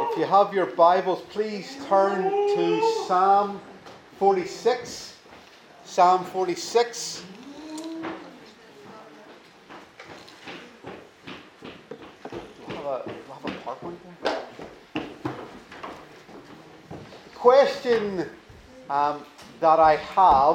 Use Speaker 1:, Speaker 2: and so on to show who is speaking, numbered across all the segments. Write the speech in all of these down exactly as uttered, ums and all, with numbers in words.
Speaker 1: If you have your Bibles, please turn to Psalm forty-six. Psalm forty-six. Do you have a, do you have a PowerPoint there? The question um, that I have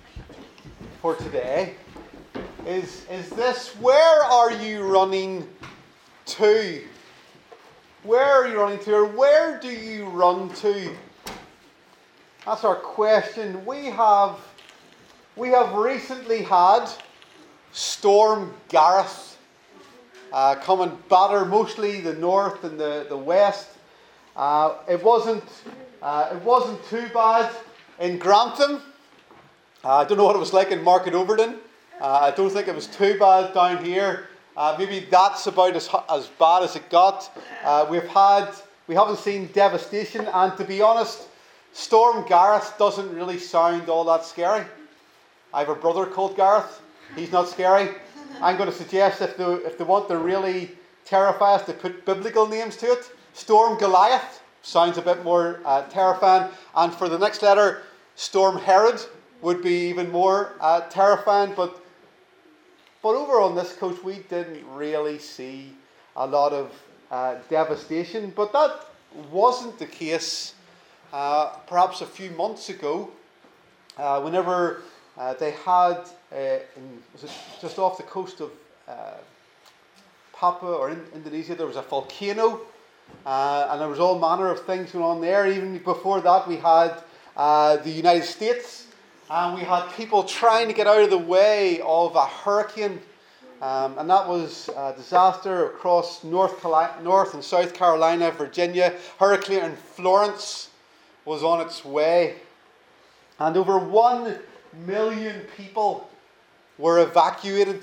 Speaker 1: for today is, is this: where are you running to? Where are you running to, or where do you run to? That's our question. We have, we have recently had Storm Gareth uh, come and batter mostly the north and the, the west. Uh, it wasn't uh, it wasn't too bad in Grantham. Uh, I don't know what it was like in Market Overton. Uh, I don't think it was too bad down here. Uh, maybe that's about as as bad as it got. Uh, we've had we haven't seen devastation, and to be honest, Storm Gareth doesn't really sound all that scary. I have a brother called Gareth. He's not scary. I'm going to suggest if they if they want to really terrify us, to put biblical names to it. Storm Goliath sounds a bit more uh, terrifying, and for the next letter, Storm Herod would be even more uh, terrifying. But But over on this coast, we didn't really see a lot of uh, devastation. But that wasn't the case uh, perhaps a few months ago, uh, whenever uh, they had, uh, in, was it just off the coast of uh, Papua or in Indonesia, there was a volcano, uh, and there was all manner of things going on there. Even before that, we had uh, the United States. And we had people trying to get out of the way of a hurricane. Um, and that was a disaster across North, Cali- North and South Carolina, Virginia. Hurricane Florence was on its way. And over one million people were evacuated.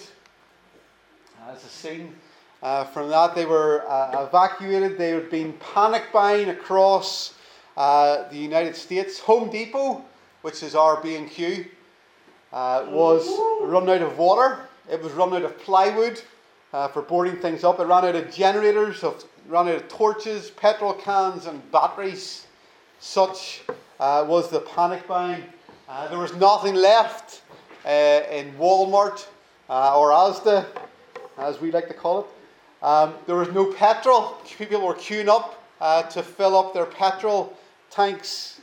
Speaker 1: As a scene uh, from that, they were uh, evacuated. They had been panic buying across uh, the United States. Home Depot, which is our B and Q, uh, was run out of water. It was run out of plywood uh, for boarding things up. It ran out of generators, of, ran out of torches, petrol cans and batteries. Such uh, was the panic buying. Uh, there was nothing left uh, in Walmart uh, or Asda, as we like to call it. Um, there was no petrol. People were queuing up uh, to fill up their petrol tanks,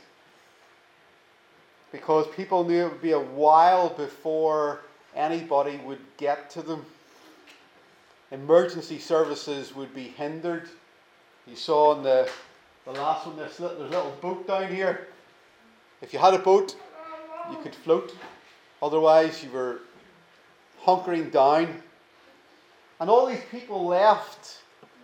Speaker 1: because people knew it would be a while before anybody would get to them. Emergency services would be hindered. You saw in the, the last one, there's, there's a little boat down here. If you had a boat, you could float. Otherwise, you were hunkering down. And all these people left.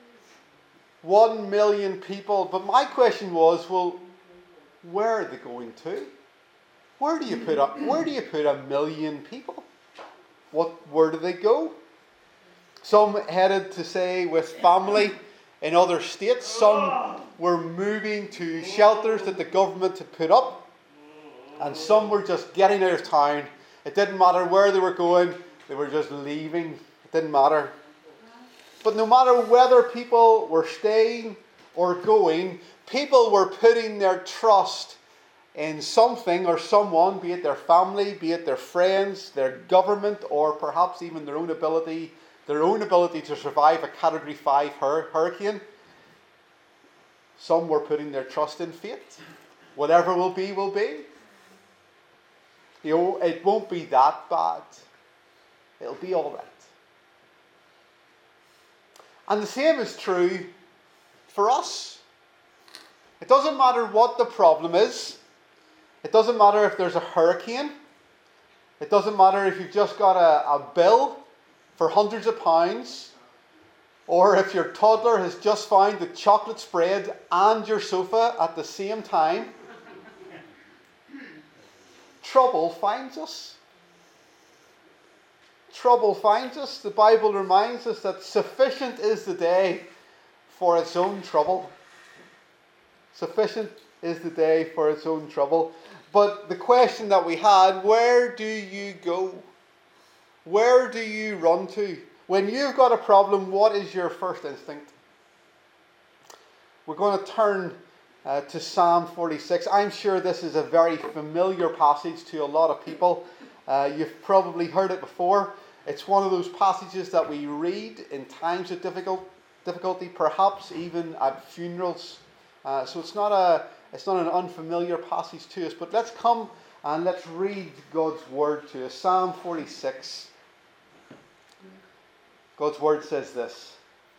Speaker 1: One million people. But my question was, well, where are they going to? Where do you put a, where do you put a million people? What, where do they go? Some headed to say with family in other states. Some were moving to shelters that the government had put up. And some were just getting out of town. It didn't matter where they were going. They were just leaving. It didn't matter. But no matter whether people were staying or going, people were putting their trust in something or someone, be it their family, be it their friends, their government, or perhaps even their own ability, their own ability to survive a Category five hur- hurricane. Some were putting their trust in fate. Whatever will be, will be. You know, it won't be that bad. It'll be all right. And the same is true for us. It doesn't matter what the problem is. It doesn't matter if there's a hurricane. It doesn't matter if you've just got a, a bill for hundreds of pounds, or if your toddler has just found the chocolate spread and your sofa at the same time. Trouble finds us. Trouble finds us. The Bible reminds us that sufficient is the day for its own trouble. Sufficient is the day for its own trouble. But the question that we had, where do you go? Where do you run to? When you've got a problem, what is your first instinct? we're going to turn uh, to Psalm forty-six. I'm sure this is a very familiar passage to a lot of people. Uh, you've probably heard it before. It's one of those passages that we read in times of difficult, difficulty, perhaps even at funerals. Uh, so it's not a it's not an unfamiliar passage to us. But let's come and let's read God's word to us. Psalm forty-six. God's word says this: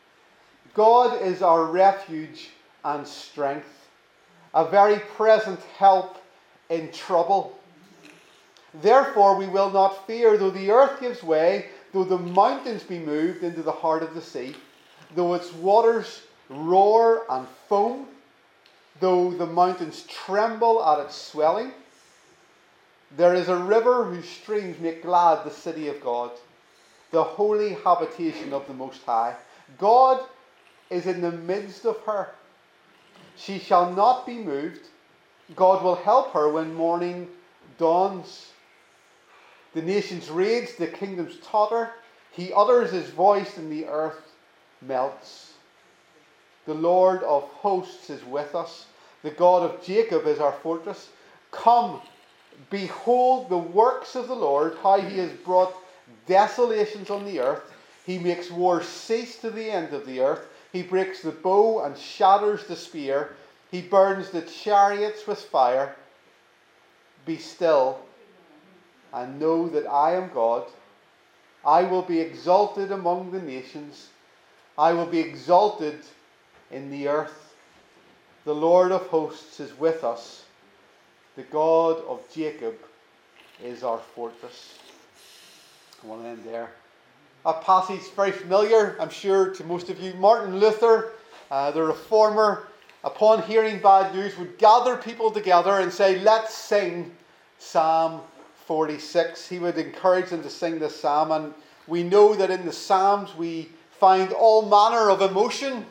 Speaker 1: God is our refuge and strength, a very present help in trouble. Therefore we will not fear, though the earth gives way, though the mountains be moved into the heart of the sea, though its waters roar and foam, though the mountains tremble at its swelling. There is a river whose streams make glad the city of God, the holy habitation of the Most High. God is in the midst of her. She shall not be moved. God will help her when morning dawns. The nations rage, the kingdoms totter. He utters his voice and the earth melts. The Lord of hosts is with us. The God of Jacob is our fortress. Come, behold the works of the Lord, how he has brought desolations on the earth. He makes war cease to the end of the earth. He breaks the bow and shatters the spear. He burns the chariots with fire. Be still and know that I am God. I will be exalted among the nations. I will be exalted in the earth. The Lord of hosts is with us. The God of Jacob is our fortress. I want to end there. A passage very familiar, I'm sure, to most of you. Martin Luther, uh, the reformer, upon hearing bad news, would gather people together and say, let's sing Psalm forty-six. He would encourage them to sing this psalm, and we know that in the Psalms we find all manner of emotion.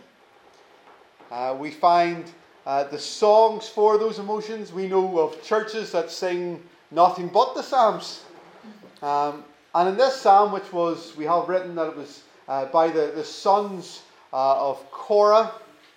Speaker 1: Uh, we find uh, the songs for those emotions. We know of churches that sing nothing but the Psalms. Um, and in this psalm, which was, we have written that it was uh, by the, the sons uh, of Korah,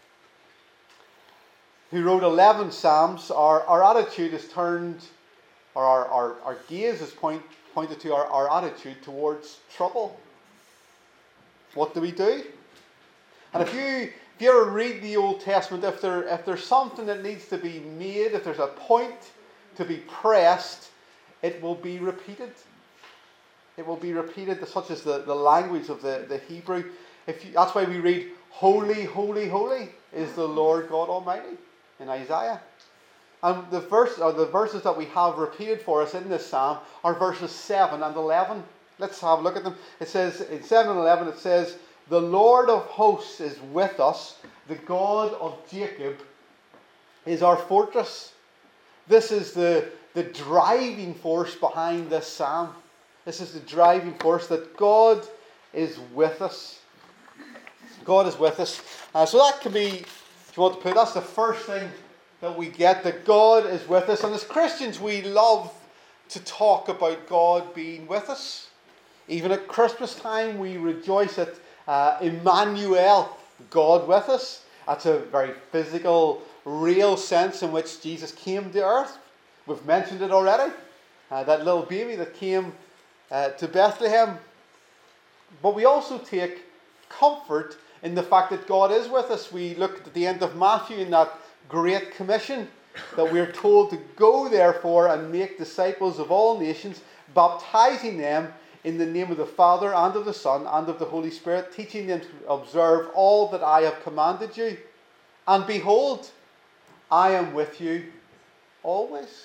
Speaker 1: who wrote eleven psalms, our, our attitude is turned, or our, our, our gaze is point, pointed to our, our attitude towards trouble. What do we do? And if you if you ever read the Old Testament, if there if there's something that needs to be made, if there's a point to be pressed, it will be repeated. It will be repeated, such as the, the language of the, the Hebrew. If you, that's why we read, Holy, holy, holy is the Lord God Almighty in Isaiah. And the verse, or the verses that we have repeated for us in this psalm are verses seven and eleven. Let's have a look at them. It says, in seven and eleven, it says, the Lord of hosts is with us. The God of Jacob is our fortress. This is the, the driving force behind this psalm. This is the driving force, that God is with us. God is with us. Uh, so that can be, if you want to put, that's the first thing that we get, that God is with us. And as Christians, we love to talk about God being with us. Even at Christmas time, we rejoice at uh, Emmanuel, God with us. That's a very physical, real sense in which Jesus came to earth. We've mentioned it already. Uh, that little baby that came uh, to Bethlehem. But we also take comfort in the fact that God is with us. We looked at the end of Matthew in that Great Commission, that we're told to go therefore and make disciples of all nations, baptizing them in the name of the Father and of the Son and of the Holy Spirit, teaching them to observe all that I have commanded you. And behold, I am with you always.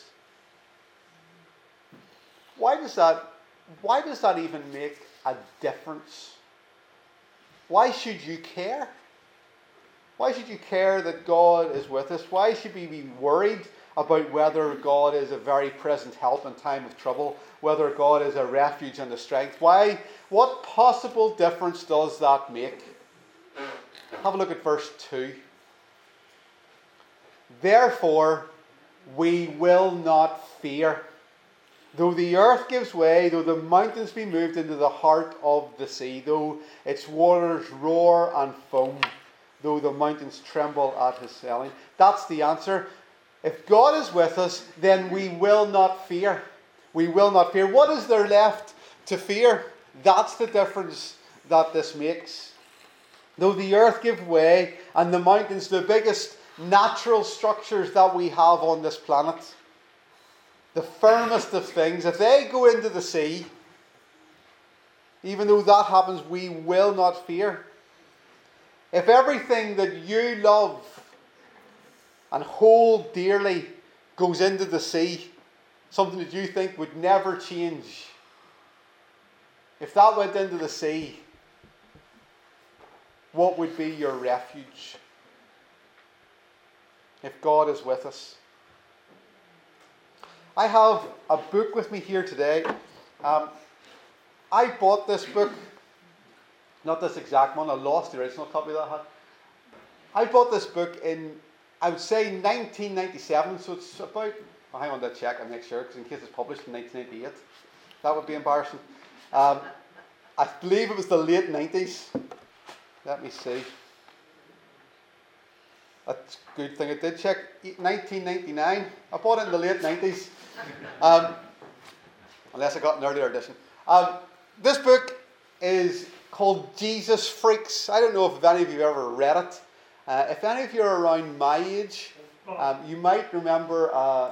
Speaker 1: Why does that, why does that even make a difference? Why should you care? Why should you care that God is with us? Why should we be worried about whether God is a very present help in time of trouble? Whether God is a refuge and a strength? Why? What possible difference does that make? Have a look at verse two. Therefore, we will not fear. Though the earth gives way, though the mountains be moved into the heart of the sea, though its waters roar and foam, though the mountains tremble at his saying. That's the answer. If God is with us, then we will not fear. We will not fear. What is there left to fear? That's the difference that this makes. Though the earth give way and the mountains, the biggest natural structures that we have on this planet, the firmest of things, if they go into the sea, even though that happens, we will not fear. If everything that you love and hold dearly goes into the sea, something that you think would never change, if that went into the sea, what would be your refuge? If God is with us. I have a book with me here today. Um, I bought this book, not this exact one, I lost the original copy that I had. I bought this book in, I would say, nineteen ninety-seven, so it's about, oh, hang on to check and make sure, because in case it's published in nineteen ninety-eight, that would be embarrassing. Um, I believe it was the late nineties. Let me see. That's a good thing I did check. nineteen ninety-nine. I bought it in the late nineties. Um, unless I got an earlier edition. Um, this book is called Jesus Freaks. I don't know if any of you ever read it. Uh, if any of you are around my age, um, you might remember uh,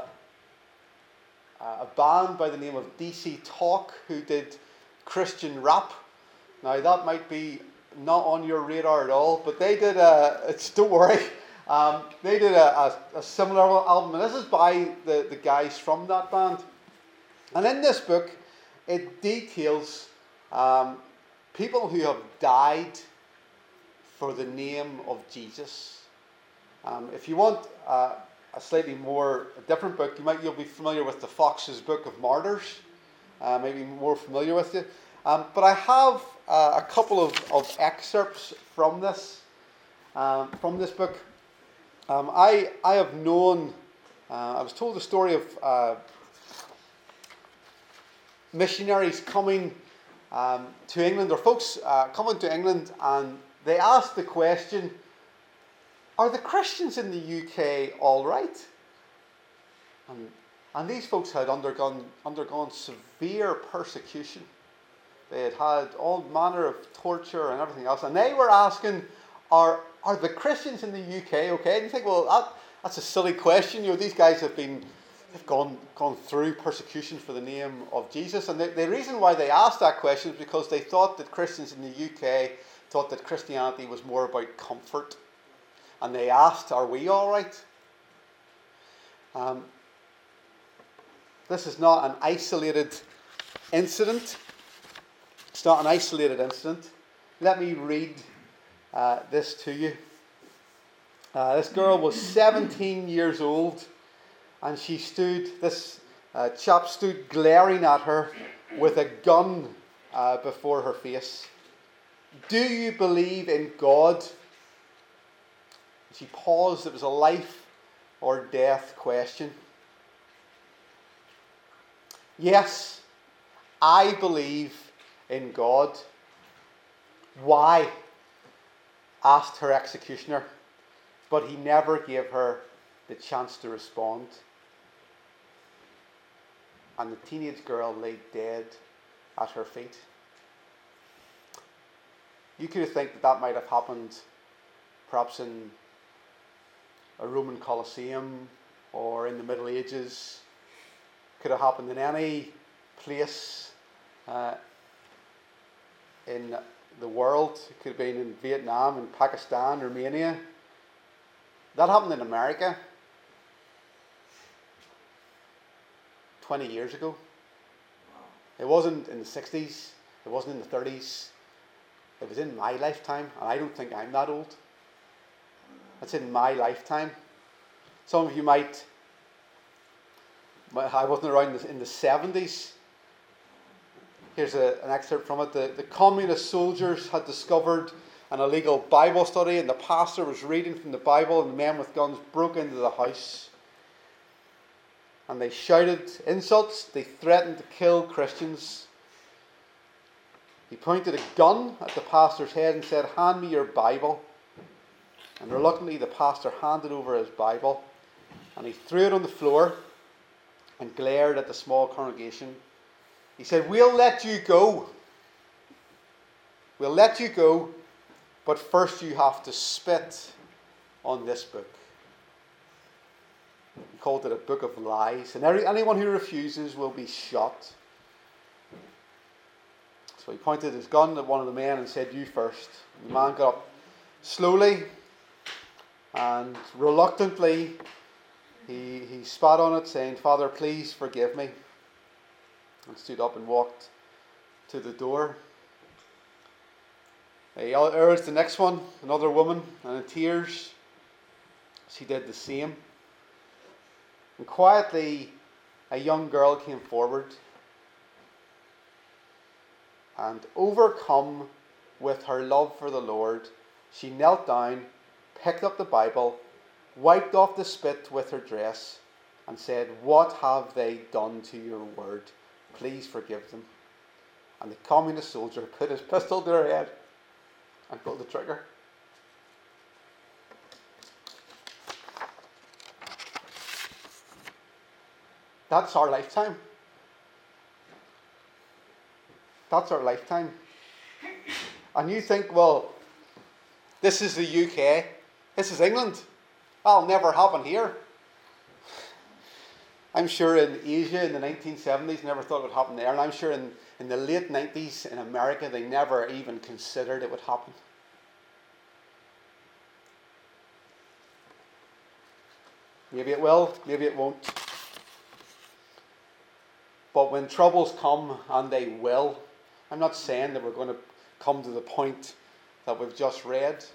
Speaker 1: a band by the name of D C Talk who did Christian rap. Now that might be not on your radar at all, but they did a, it's, don't worry, um, they did a, a, a similar album, and this is by the, the guys from that band. And in this book, it details um, people who have died for the name of Jesus. Um, if you want uh, a slightly more a different book, you might you'll be familiar with the Fox's Book of Martyrs. Uh, maybe more familiar with it. Um, but I have uh, a couple of, of excerpts from this um, from this book. Um, I I have known. Uh, I was told the story of uh, missionaries coming um, to England, or folks uh, coming to England, and they asked the question, are the Christians in the U K all right? And, and these folks had undergone, undergone severe persecution. They had had all manner of torture and everything else. And they were asking, are, are the Christians in the U K okay? And you think, well, that, that's a silly question. You know, these guys have been, they've gone, gone through persecution for the name of Jesus. And the, the reason why they asked that question is because they thought that Christians in the U K thought that Christianity was more about comfort. And they asked, are we all right? Um, this is not an isolated incident. It's not an isolated incident. Let me read uh, this to you. Uh, this girl was seventeen years old, and she stood, this uh, chap stood glaring at her with a gun uh, before her face. Do you believe in God? She paused. It was a life or death question. Yes, I believe in God. Why? Asked her executioner, but he never gave her the chance to respond. And the teenage girl lay dead at her feet. You could think that that might have happened perhaps in a Roman Colosseum or in the Middle Ages. Could have happened in any place uh, in the world. It could have been in Vietnam, in Pakistan, Romania. That happened in America twenty years ago. It wasn't in the sixties. It wasn't in the thirties. It was in my lifetime, and I don't think I'm that old. It's in my lifetime. Some of you might, I wasn't around in the seventies. Here's a, an excerpt from it. The, the communist soldiers had discovered an illegal Bible study, and the pastor was reading from the Bible, and the men with guns broke into the house. And they shouted insults. They threatened to kill Christians. He pointed a gun at the pastor's head and said, "Hand me your Bible." And reluctantly, the pastor handed over his Bible and he threw it on the floor and glared at the small congregation. He said, "We'll let you go. We'll let you go, but first you have to spit on this book." He called it a book of lies. And every, anyone who refuses will be shot. So he pointed his gun at one of the men and said, "You first." The man got up slowly and reluctantly. He, he spat on it, saying, "Father, please forgive me." And stood up and walked to the door. He urged the next one, another woman, and in tears, she did the same. And quietly, a young girl came forward, and overcome with her love for the Lord, she knelt down, picked up the Bible, wiped off the spit with her dress, and said, "What have they done to your word? Please forgive them." And the communist soldier put his pistol to her head and pulled the trigger. That's our lifetime. That's our lifetime. And you think, well, this is the U K. This is England. That'll never happen here. I'm sure in Asia in the nineteen seventies, never thought it would happen there. And I'm sure in, in the late nineties in America, they never even considered it would happen. Maybe it will, maybe it won't. But when troubles come, and they will, I'm not saying that we're going to come to the point that we've just read.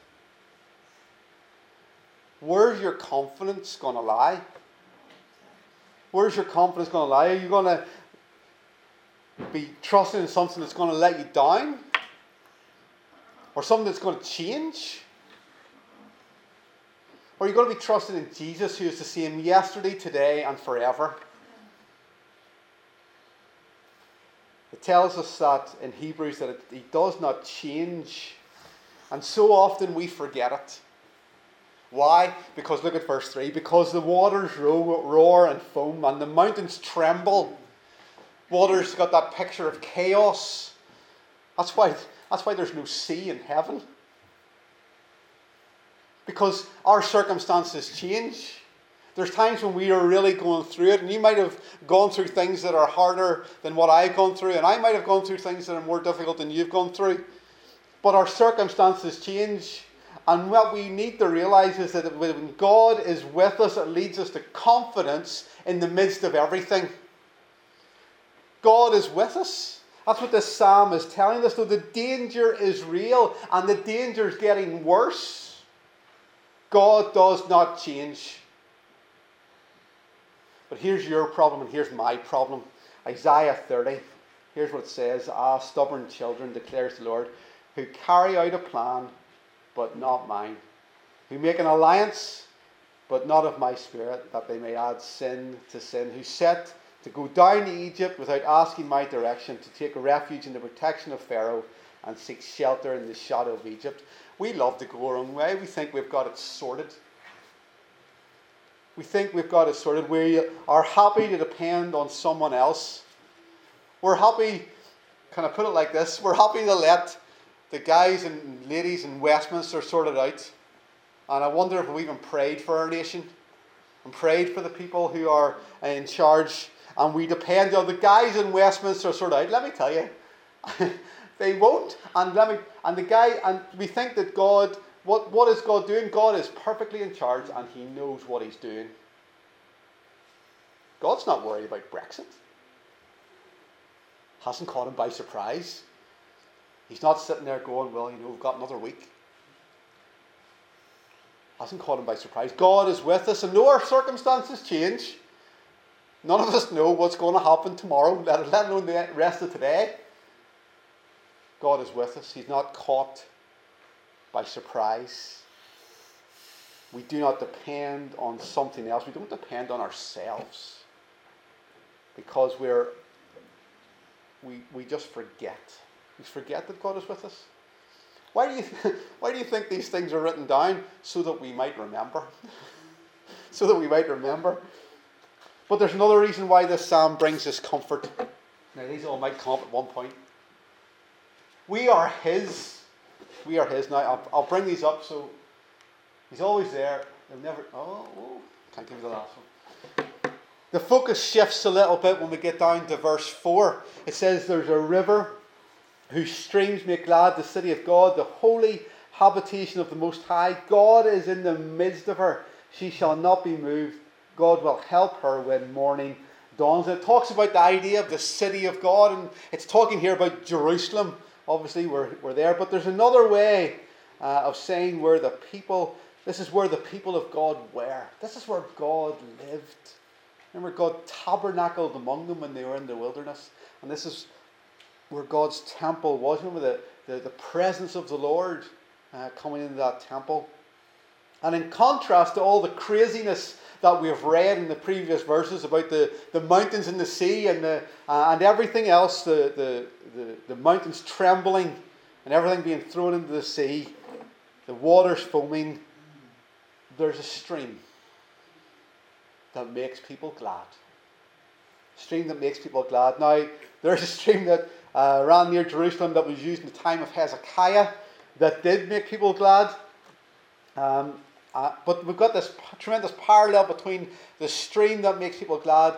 Speaker 1: Where's your confidence going to lie? Where's your confidence going to lie? Are you going to be trusting in something that's going to let you down? Or something that's going to change? Or are you going to be trusting in Jesus, who is the same yesterday, today, and forever? It tells us that in Hebrews that it, he does not change. And so often we forget it. Why? Because look at verse three. Because the waters ro- roar and foam and the mountains tremble. Water's got that picture of chaos. That's why, that's why there's no sea in heaven. Because our circumstances change. There's times when we are really going through it, and you might have gone through things that are harder than what I've gone through, and I might have gone through things that are more difficult than you've gone through. But our circumstances change, and what we need to realize is that when God is with us, it leads us to confidence in the midst of everything. God is with us. That's what this psalm is telling us. Though the danger is real, and the danger is getting worse, God does not change. But here's your problem, and here's my problem. Isaiah thirty. Here's what it says. "Ah, stubborn children, declares the Lord, who carry out a plan, but not mine. Who make an alliance, but not of my spirit, that they may add sin to sin. Who set to go down to Egypt without asking my direction, to take refuge in the protection of Pharaoh, and seek shelter in the shadow of Egypt." We love to go our own way. We think we've got it sorted. We think we've got it sorted. We are happy to depend on someone else. We're happy, can I put it like this? We're happy to let the guys and ladies in Westminster sort it out. And I wonder if we've even prayed for our nation and prayed for the people who are in charge. And we depend on the guys in Westminster sort it out. Let me tell you, they won't. And let me. And the guy. And we think that God. What, what is God doing? God is perfectly in charge and he knows what he's doing. God's not worried about Brexit. Hasn't caught him by surprise. He's not sitting there going, well, you know, we've got another week. Hasn't caught him by surprise. God is with us, and though our circumstances change, none of us know what's going to happen tomorrow, let, let alone the rest of today. God is with us. He's not caught by surprise. We do not depend on something else. We don't depend on ourselves. Because we're we we just forget. We forget that God is with us. Why do you why do you think these things are written down? So that we might remember. So that we might remember. But there's another reason why this psalm brings us comfort. Now these all might come up at one point. We are His. We are His. Now I'll, I'll bring these up so He's always there. He'll never. Oh, oh, can't give you the last one. The focus shifts a little bit when we get down to verse four. It says, "There's a river whose streams make glad the city of God, the holy habitation of the Most High. God is in the midst of her. She shall not be moved. God will help her when morning dawns." It talks about the idea of the city of God, and it's talking here about Jerusalem. Obviously, we're, we're there, but there's another way uh, of saying where the people, this is where the people of God were. This is where God lived. Remember, God tabernacled among them when they were in the wilderness, and this is where God's temple was. Remember the, the, the presence of the Lord uh, coming into that temple. And in contrast to all the craziness that we have read in the previous verses about the, the mountains and the sea and the uh, and everything else, the, the, the, the mountains trembling and everything being thrown into the sea, the waters foaming, there's a stream that makes people glad. A stream that makes people glad. Now, there's a stream that uh, ran near Jerusalem that was used in the time of Hezekiah that did make people glad. Um, Uh, but we've got this tremendous parallel between the stream that makes people glad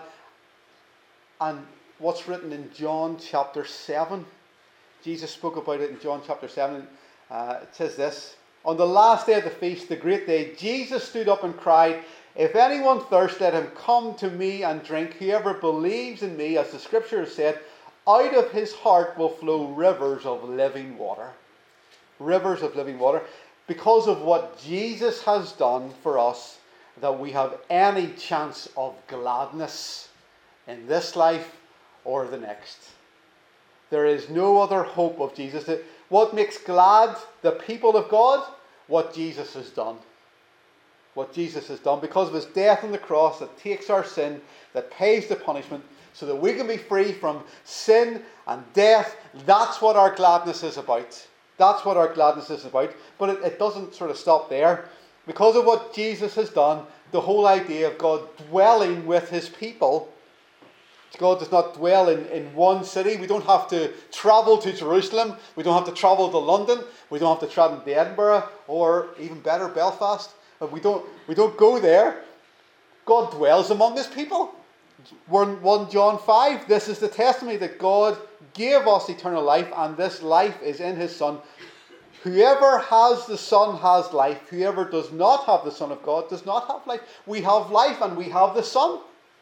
Speaker 1: and what's written in John chapter seven. Jesus spoke about it in John chapter seven. Uh, it says this: "On the last day of the feast, the great day, Jesus stood up and cried, 'If anyone thirsts, let him come to me and drink. Whoever believes in me, as the scripture has said, out of his heart will flow rivers of living water.'" Rivers of living water. Because of what Jesus has done for us, that we have any chance of gladness in this life or the next. There is no other hope of Jesus. What makes glad the people of God? What Jesus has done. What Jesus has done. Because of his death on the cross that takes our sin, that pays the punishment, so that we can be free from sin and death. That's what our gladness is about. That's what our gladness is about. But it, it doesn't sort of stop there. Because of what Jesus has done, the whole idea of God dwelling with his people. God does not dwell in, in one city. We don't have to travel to Jerusalem. We don't have to travel to London. We don't have to travel to Edinburgh, or even better, Belfast. We don't, we don't go there. God dwells among his people. First John five, this is the testimony that God gave us eternal life, and this life is in his Son. Whoever has the Son has life. Whoever does not have the Son of God does not have life. We have life and we have the Son.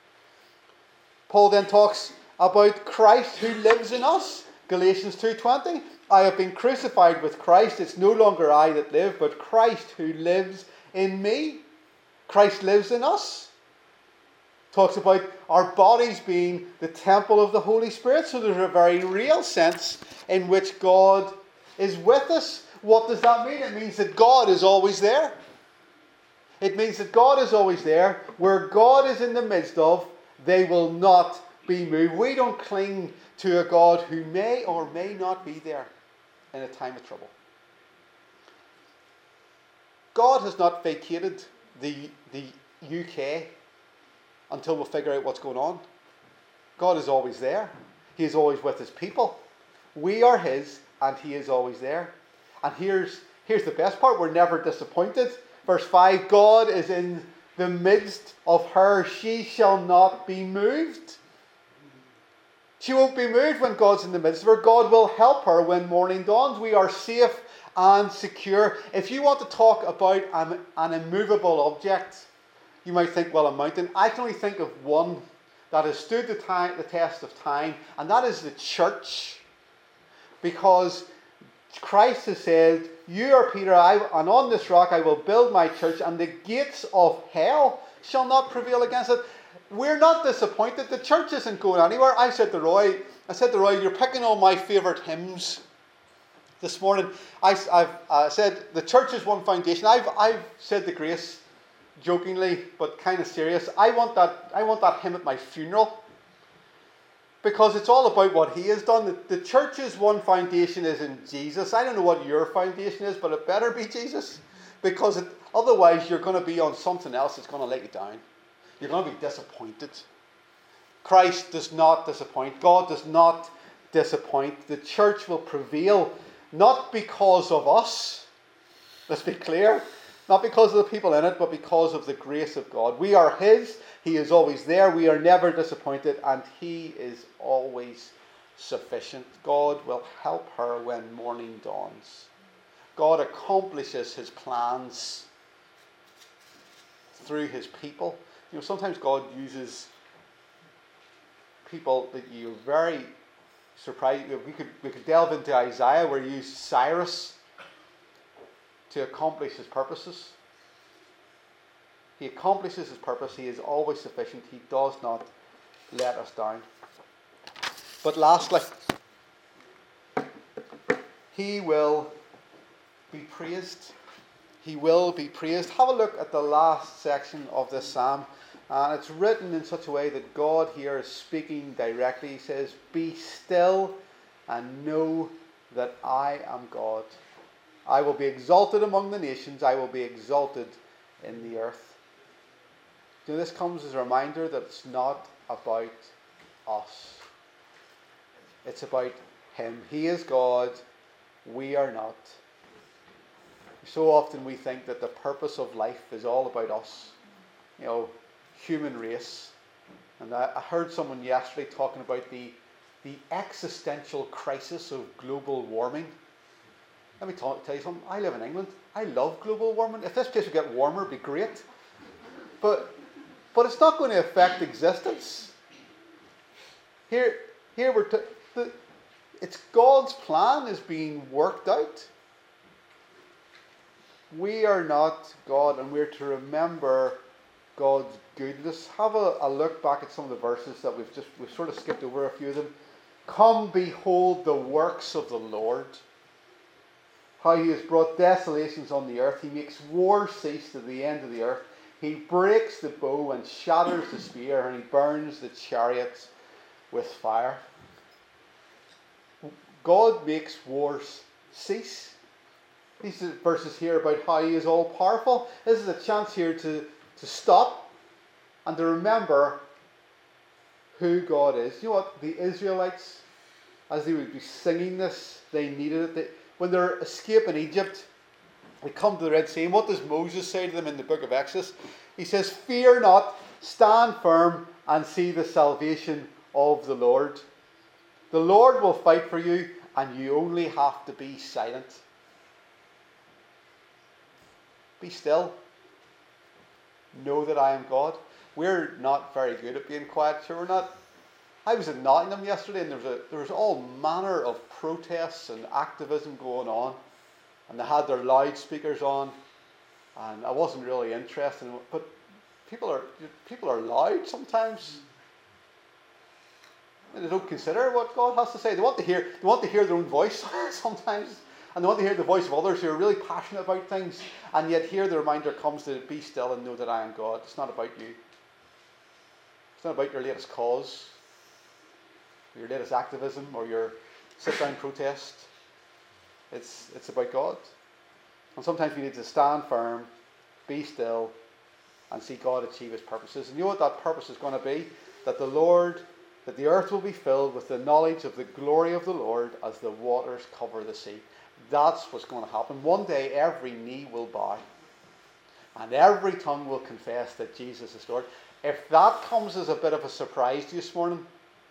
Speaker 1: Paul then talks about Christ who lives in us. Galatians two twenty, "I have been crucified with Christ. It's no longer I that live, but Christ who lives in me." Christ lives in us. Talks about our bodies being the temple of the Holy Spirit. So there's a very real sense in which God is with us. What does that mean? It means that God is always there. It means that God is always there. Where God is in the midst of, they will not be moved. We don't cling to a God who may or may not be there in a time of trouble. God has not vacated the, the U K until we figure out what's going on. God is always there. He is always with his people. We are his, and he is always there. And here's, here's the best part. We're never disappointed. Verse five, "God is in the midst of her. She shall not be moved." She won't be moved when God's in the midst of her. God will help her when morning dawns. We are safe and secure. If you want to talk about an, an immovable object, you might think, well, a mountain. I can only think of one that has stood the, time, the test of time, and that is the church. Because Christ has said, "You are Peter, I, and on this rock I will build my church, and the gates of hell shall not prevail against it." We're not disappointed. The church isn't going anywhere. I said to Roy, I said to Roy, "You're picking all my favourite hymns." This morning, I, I've uh, said, the church is one foundation. I've, I've said the grace jokingly, but kind of serious. I want that. I want that hymn at my funeral. Because it's all about what he has done. The, the church's one foundation is in Jesus. I don't know what your foundation is, but it better be Jesus. Because it, otherwise you're going to be on something else that's going to let you down. You're going to be disappointed. Christ does not disappoint. God does not disappoint. The church will prevail not because of us. Let's be clear. Not because of the people in it, but because of the grace of God. We are his. He is always there. We are never disappointed. And he is always sufficient. God will help her when morning dawns. God accomplishes his plans through his people. You know, sometimes God uses people that you're very surprised. We could, we could delve into Isaiah where he used Cyrus to accomplish his purposes. He accomplishes his purpose. He is always sufficient. He does not let us down. But lastly, he will be praised. He will be praised. Have a look at the last section of this psalm. And it's written in such a way that God here is speaking directly. He says, "Be still and know that I am God. I will be exalted among the nations. I will be exalted in the earth." So this comes as a reminder that it's not about us. It's about him. He is God. We are not. So often we think that the purpose of life is all about us. You know, human race. And I, I heard someone yesterday talking about the, the existential crisis of global warming. Let me talk, tell you something. I live in England. I love global warming. If this place would get warmer, it'd be great. But but it's not going to affect existence. Here, here we're t- the, it's God's plan is being worked out. We are not God, and we're to remember God's goodness. Have a, a look back at some of the verses that we've just we've sort of skipped over a few of them. Come, behold the works of the Lord. How he has brought desolations on the earth. He makes war cease to the end of the earth. He breaks the bow and shatters the spear, and he burns the chariots with fire. God makes wars cease. These verses here about how he is all powerful. This is a chance here to, to stop and to remember who God is. You know what? The Israelites, as they would be singing this, they needed it. They, when they're escaping Egypt, they come to the Red Sea. And what does Moses say to them in the book of Exodus? He says, "Fear not, stand firm and see the salvation of the Lord. The Lord will fight for you, and you only have to be silent." Be still. Know that I am God. We're not very good at being quiet. Sure, we're not. I was in Nottingham yesterday, and there was a there was all manner of protests and activism going on, and they had their loudspeakers on, and I wasn't really interested in it. But people are people are loud sometimes. They don't consider what God has to say. They want to hear they want to hear their own voice sometimes. And they want to hear the voice of others who are really passionate about things. And yet here the reminder comes to be still and know that I am God. It's not about you. It's not about your latest cause, your latest activism, or your sit-down protest. It's, it's about God. And sometimes we need to stand firm, be still, and see God achieve his purposes. And you know what that purpose is going to be? That the Lord, that the earth will be filled with the knowledge of the glory of the Lord as the waters cover the sea. That's what's going to happen. One day every knee will bow and every tongue will confess that Jesus is Lord. If that comes as a bit of a surprise to you this morning,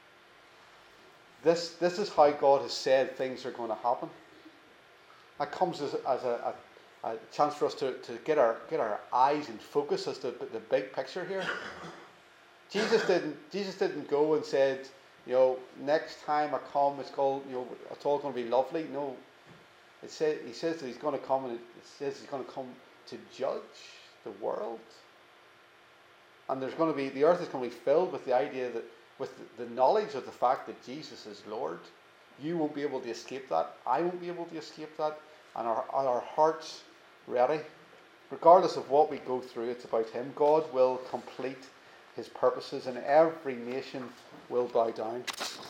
Speaker 1: this, this is how God has said things are going to happen. That comes as, as a, a, a chance for us to, to get our get our eyes in focus as to the big picture here. Jesus didn't Jesus didn't go and said, you know, next time I come, it's called, you know, it's all going to be lovely. No. It says, he says that he's going to come, and it says he's going to come to judge the world. And there's going to be, the earth is going to be filled with the idea that, with the, the knowledge of the fact that Jesus is Lord. You won't be able to escape that. I won't be able to escape that. And are, are our hearts ready? Regardless of what we go through, it's about him. God will complete his purposes, and every nation will bow down.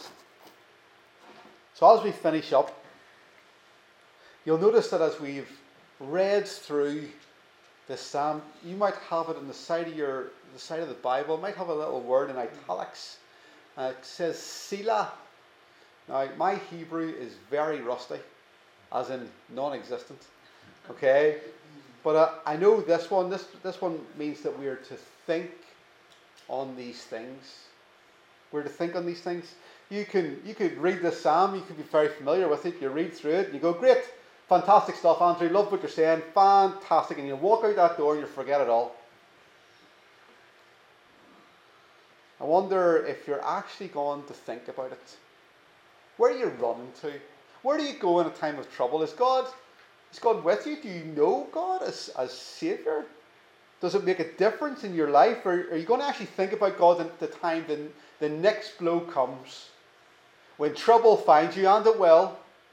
Speaker 1: So as we finish up, you'll notice that as we've read through this psalm, you might have it on the side of your the side of the Bible. It might have a little word in italics. Uh, it says Selah. Now, my Hebrew is very rusty, as in non-existent. Okay, but uh, I know this one. This this one means that we are to think on these things. We're to think on these things. You can you could read this psalm. You could be very familiar with it. You read through it, and you go, "Great, fantastic stuff, Andrew. Love what you're saying. Fantastic," and you walk out that door and you forget it all. I wonder if you're actually going to think about it. Where are you running to? Where do you go in a time of trouble? Is God, is God with you? Do you know God as, as Saviour? Does it make a difference in your life? Or are you going to actually think about God at the time the, the next blow comes? When trouble finds you, and it will.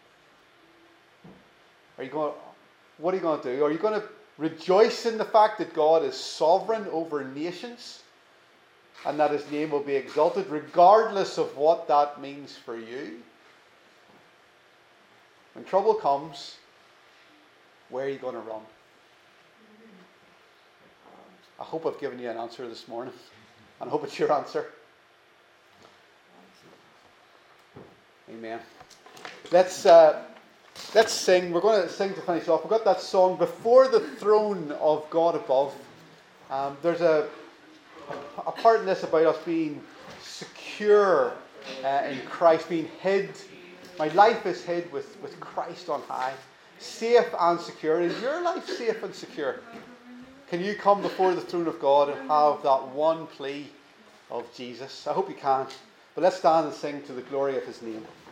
Speaker 1: Are you going, what are you going to do? Are you going to rejoice in the fact that God is sovereign over nations? And that his name will be exalted, regardless of what that means for you. When trouble comes, where are you going to run? I hope I've given you an answer this morning. And I hope it's your answer. Amen. Let's, uh, let's sing. We're going to sing to finish off. We've got that song, Before the Throne of God Above. Um, there's a... A part in this about us being secure uh, in Christ, being hid. My life is hid with, with Christ on high. Safe and secure. Is your life safe and secure? Can you come before the throne of God and have that one plea of Jesus? I hope you can. But let's stand and sing to the glory of his name.